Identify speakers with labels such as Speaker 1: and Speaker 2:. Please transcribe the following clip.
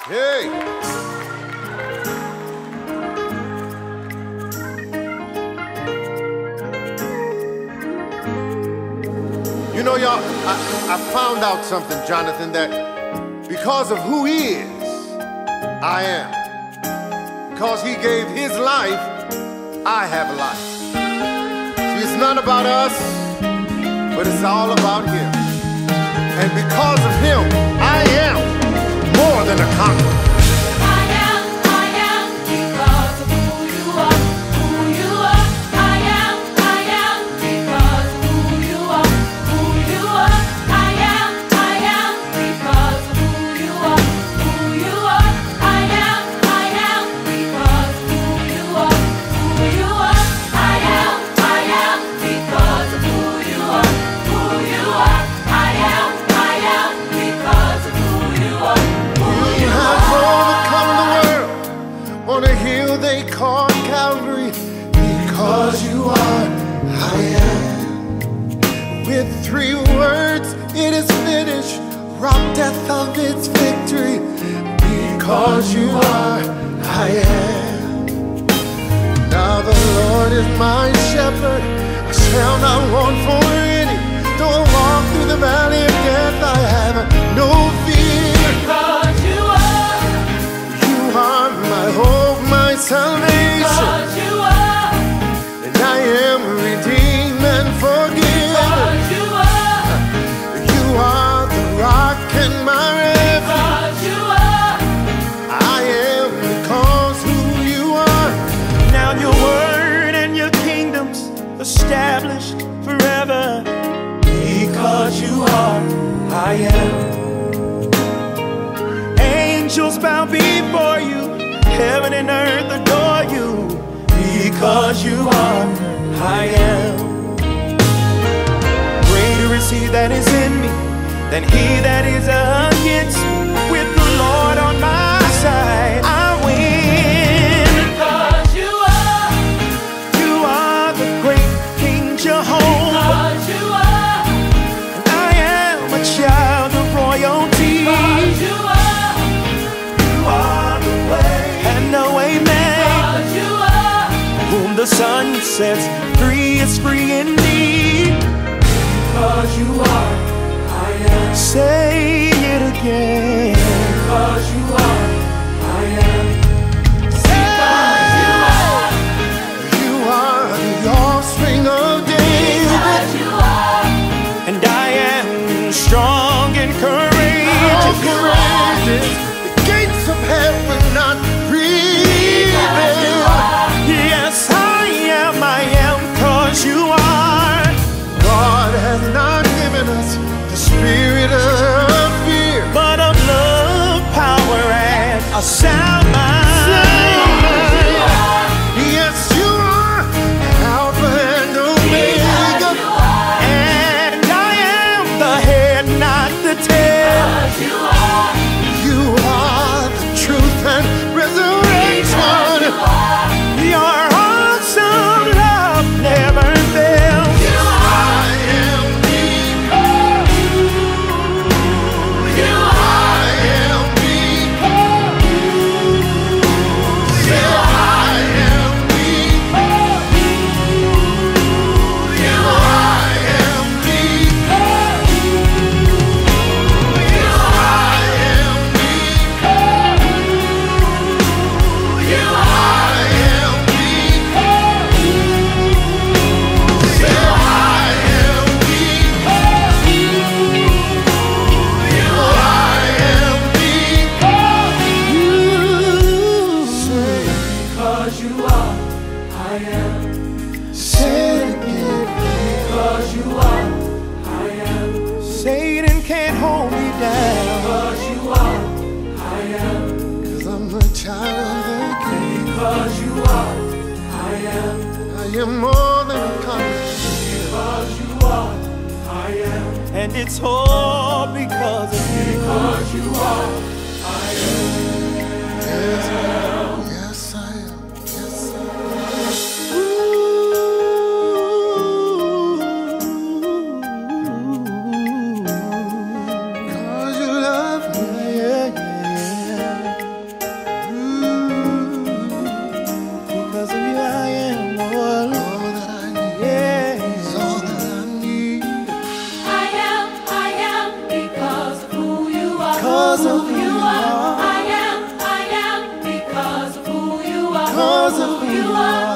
Speaker 1: Hey! You know, y'all, I found out something, Jonathan, that because of who he is, I am. Because he gave his life, I have a life. See, it's not about us, but it's all about him. And because of him, I am more than a conqueror. They call Calvary because you are, I am. With 3 words, it is finished. Rob death of its victory. Because you are, I am. Now the Lord is my shepherd. I shall not want for any. Though I walk through the valley of death, I have no fear.
Speaker 2: Because
Speaker 1: you are my hope, my salvation.
Speaker 2: because you are,
Speaker 1: And I am redeemed and forgiven.
Speaker 2: because
Speaker 1: You are the rock and my refuge.
Speaker 2: you are,
Speaker 1: I am because who you are.
Speaker 3: Now your word and your kingdom's established forever. Because you are, I am. Angels bow before you, heaven and earth adore you. Because you are, I am. Greater is he that is in me than he that is against me. With the Lord on my side, I win.
Speaker 2: because you are,
Speaker 3: You are the great King Jehovah.
Speaker 2: because you are,
Speaker 3: And I am a child of royalty.
Speaker 2: because you are,
Speaker 3: You are the way and the way man.
Speaker 2: because you are,
Speaker 3: Whom the Son sets free is free indeed.
Speaker 2: because you are, I am,
Speaker 3: Say it again.
Speaker 2: because you are, I am, because you are,
Speaker 1: You are the offspring of David.
Speaker 2: because you are,
Speaker 3: And I am strong and courageous.
Speaker 1: Courageous. The gates of hell will not prevail.
Speaker 3: Yes, I am, cause you are.
Speaker 1: God has not given us the spirit of fear,
Speaker 3: But of love, power, and a sound mind.
Speaker 1: Yes, you are Alpha and Omega.
Speaker 3: And I am the head, not the tail.
Speaker 2: because you are,
Speaker 1: You are the truth and resurrection.
Speaker 3: Your awesome love never fails.
Speaker 1: I am because
Speaker 2: you are,
Speaker 1: I am because I am because
Speaker 2: you are,
Speaker 1: I am because I am because
Speaker 2: you are.
Speaker 1: I am because I am
Speaker 2: Because you are, I am.
Speaker 1: Say it again.
Speaker 2: Because you are, I am.
Speaker 3: Satan can't hold me down.
Speaker 2: Because you are, I am.
Speaker 1: 'Cause I'm a child of the King.
Speaker 2: Because you are, I am.
Speaker 1: I am more than a conqueror.
Speaker 2: Because you are, I am.
Speaker 3: And it's all because of you.
Speaker 2: Because you are, I am.
Speaker 1: Yes, I am. Yes, I am. Yes, I am. Ooh, 'cause you love me.
Speaker 3: Yeah, yeah, yeah.
Speaker 1: because of
Speaker 2: who you are. I am because of who you are.
Speaker 1: Because of who you are.